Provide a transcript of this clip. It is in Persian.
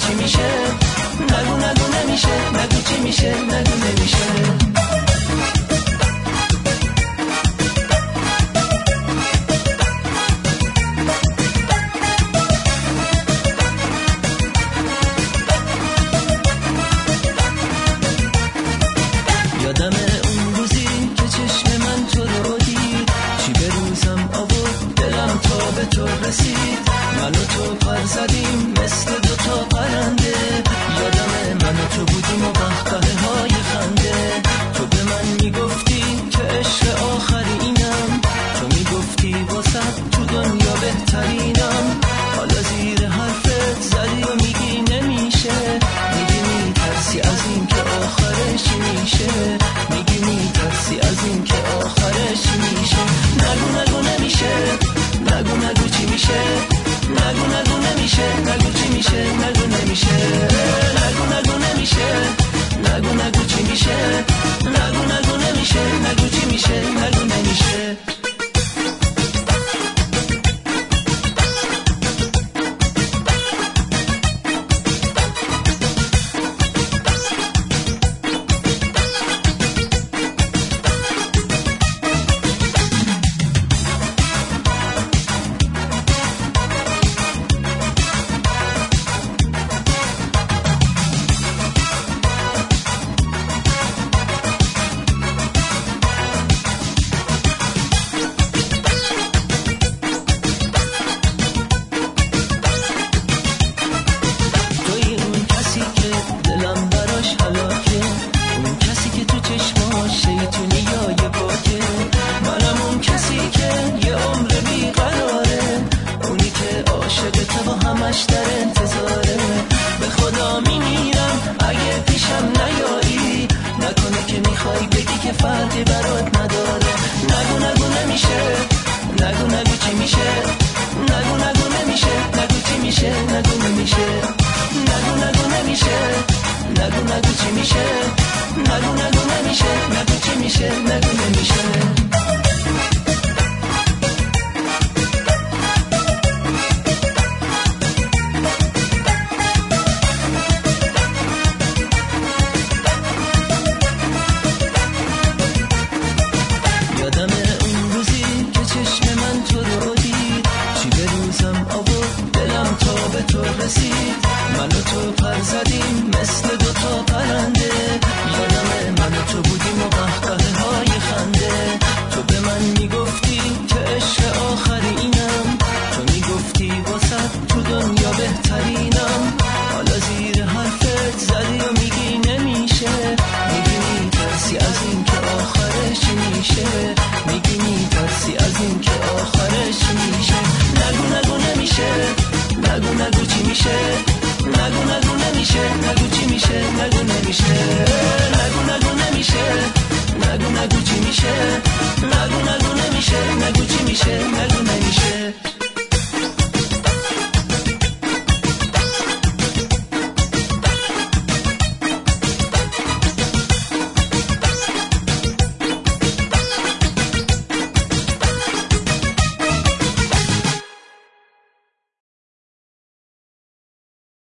چی میشه، نگو نگو نمیشه، نگو چی میشه، نگو نمیشه. یادم اون روزی که چشم من تو رو دید، چی به روزم آورد دلم تا به تو رسید. من و تو پر زدیم مثل دوتا پرنده، یادم من و تو بودیم و قهقه های خنده. تو به من میگفتی که عشق آخرینم، تو میگفتی واسه تو دنیا بهترینم. حالا زیر حرفت زدی و میگی نمیشه، میگی میترسی از این که آخرش چی میشه، میگی میترسی از این که آخرش چی میشه. نگو نگو نمیشه، نگو نگو چی میشه، نگو نگو نمیشه، نگو چی میشه، نگو نمیشه. نگو نگو نمیشه، نگو نگو چی میشه، نگو نگو نمیشه، نگو چی میشه، نگو نمیشه. شیطونی یا یه باکه، منم اون کسی که یه عمر بیقراره، اونی که عاشقته و همش در انتظاره. به خدا میمیرم اگه پیشم نیایی، نکنه که میخوای بگی که فرقی برات نداره. نگو نگو نمیشه، نگو نگو چی میشه، نگو نگو نمیشه، نگو چی میشه، نگو نمیشه. نگو نگو نمیشه، نگو نگو چی میشه، نگو نگو نمیشه.